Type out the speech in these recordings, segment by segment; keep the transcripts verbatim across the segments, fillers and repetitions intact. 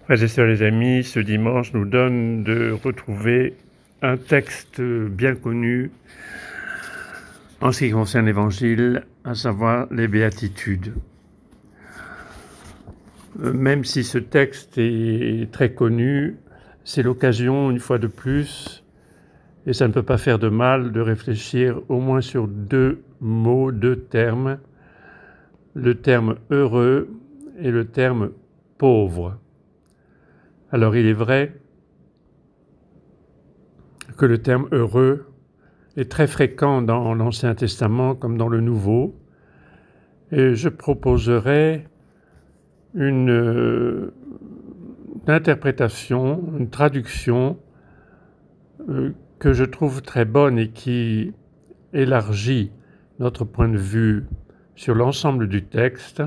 Frères et sœurs les amis, ce dimanche nous donne de retrouver un texte bien connu en ce qui concerne l'Évangile, à savoir les béatitudes. Même si ce texte est très connu, c'est l'occasion, une fois de plus, et ça ne peut pas faire de mal, de réfléchir au moins sur deux mots, deux termes, le terme « heureux » et le terme « pauvre ». Alors il est vrai que le terme « heureux » est très fréquent dans l'Ancien Testament comme dans le Nouveau, et je proposerai une, euh, une interprétation, une traduction euh, que je trouve très bonne et qui élargit notre point de vue sur l'ensemble du texte,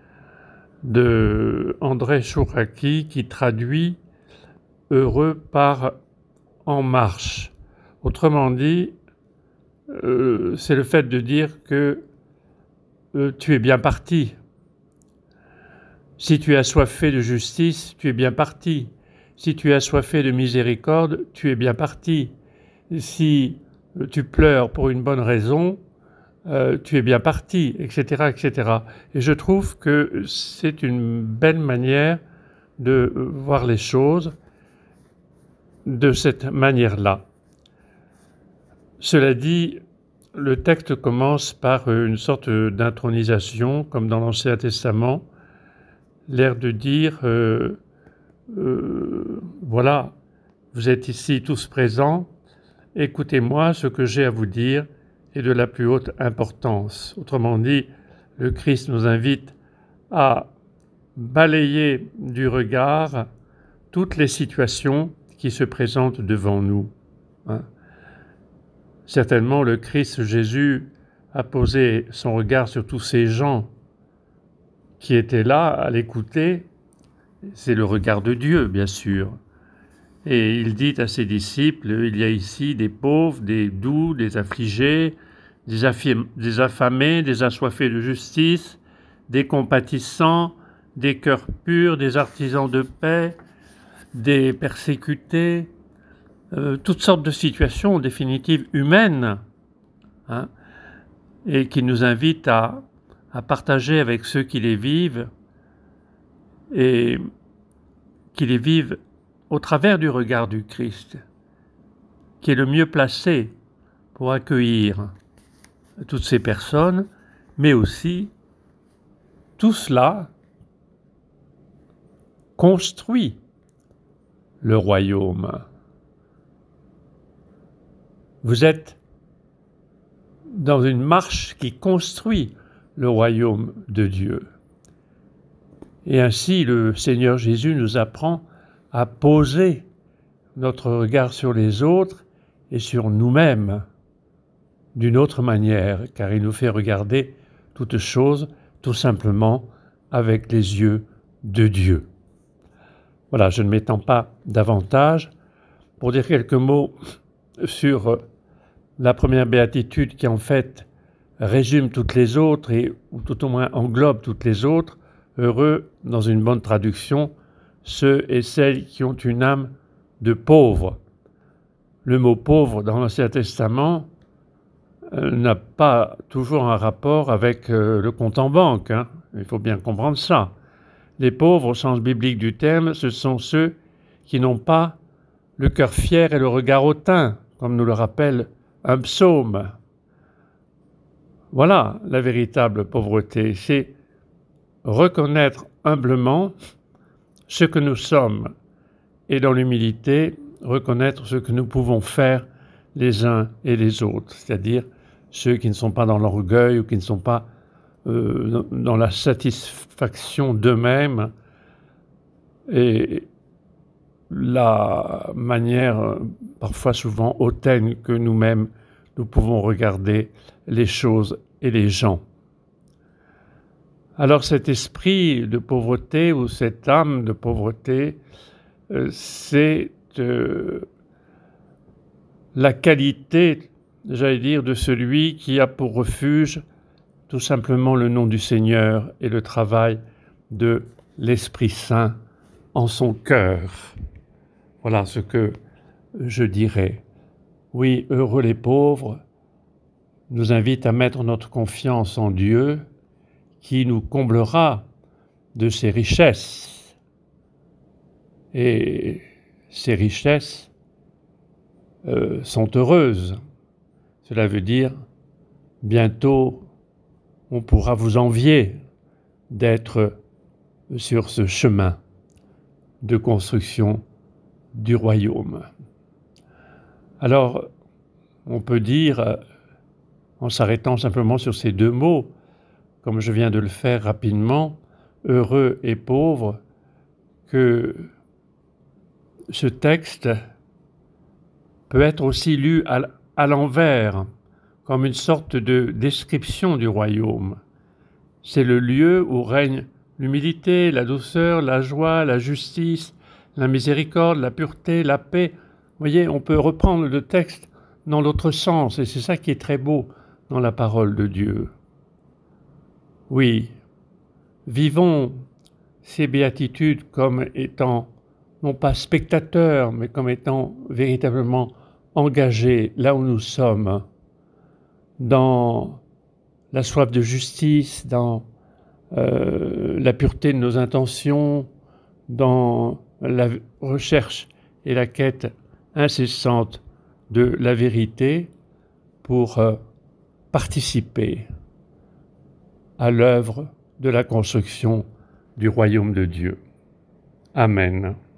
de André Chouraki, qui traduit « heureux » par « en marche ». Autrement dit, euh, c'est le fait de dire que euh, tu es bien parti. Si tu es assoiffé de justice, tu es bien parti. Si tu es assoiffé de miséricorde, tu es bien parti. Si euh, tu pleures pour une bonne raison, euh, tu es bien parti, et cetera, et cetera. Et je trouve que c'est une belle manière de voir les choses de cette manière-là. Cela dit, le texte commence par une sorte d'intronisation, comme dans l'Ancien Testament, l'air de dire euh, euh, voilà, vous êtes ici tous présents, écoutez-moi, ce que j'ai à vous dire est de la plus haute importance. Autrement dit, le Christ nous invite à balayer du regard toutes les situations qui se présentent devant nous. Hein. Certainement, le Christ Jésus a posé son regard sur tous ces gens qui étaient là à l'écouter. C'est le regard de Dieu, bien sûr. Et il dit à ses disciples, il y a ici des pauvres, des doux, des affligés, des, affim- des affamés, des assoiffés de justice, des compatissants, des cœurs purs, des artisans de paix, des persécutés, euh, toutes sortes de situations, en définitive, humaines, hein, et qui nous invitent à, à partager avec ceux qui les vivent, et qui les vivent au travers du regard du Christ, qui est le mieux placé pour accueillir toutes ces personnes, mais aussi tout cela construit le royaume. Vous êtes dans une marche qui construit le royaume de Dieu. Et ainsi, le Seigneur Jésus nous apprend à poser notre regard sur les autres et sur nous-mêmes d'une autre manière, car il nous fait regarder toutes choses tout simplement avec les yeux de Dieu. Voilà, je ne m'étends pas davantage pour dire quelques mots sur la première béatitude qui en fait résume toutes les autres et ou tout au moins englobe toutes les autres. Heureux, dans une bonne traduction, ceux et celles qui ont une âme de pauvre. Le mot pauvre dans l'Ancien Testament euh, n'a pas toujours un rapport avec euh, le compte en banque, hein. Il faut bien comprendre ça. Les pauvres, au sens biblique du terme, ce sont ceux qui n'ont pas le cœur fier et le regard hautain, comme nous le rappelle un psaume. Voilà la véritable pauvreté, c'est reconnaître humblement ce que nous sommes et dans l'humilité, reconnaître ce que nous pouvons faire les uns et les autres, c'est-à-dire ceux qui ne sont pas dans l'orgueil ou qui ne sont pas euh, dans la satisfaction d'eux-mêmes et la manière parfois souvent hautaine que nous-mêmes nous pouvons regarder les choses et les gens. Alors cet esprit de pauvreté ou cette âme de pauvreté, euh, c'est euh, la qualité, j'allais dire, de celui qui a pour refuge tout simplement le nom du Seigneur et le travail de l'Esprit Saint en son cœur. Voilà ce que je dirais. Oui, heureux les pauvres nous invite à mettre notre confiance en Dieu qui nous comblera de ses richesses. Et ces richesses euh, sont heureuses. Cela veut dire bientôt on pourra vous envier d'être sur ce chemin de construction du royaume. Alors, on peut dire, en s'arrêtant simplement sur ces deux mots, comme je viens de le faire rapidement, heureux et pauvre, que ce texte peut être aussi lu à, à l'envers, comme une sorte de description du royaume. C'est le lieu où règne l'humilité, la douceur, la joie, la justice, la miséricorde, la pureté, la paix. Vous voyez, on peut reprendre le texte dans l'autre sens, et c'est ça qui est très beau dans la parole de Dieu. Oui, vivons ces béatitudes comme étant, non pas spectateurs, mais comme étant véritablement engagés là où nous sommes, dans la soif de justice, dans euh, la pureté de nos intentions, dans la recherche et la quête incessante de la vérité pour euh, participer à l'œuvre de la construction du royaume de Dieu. Amen.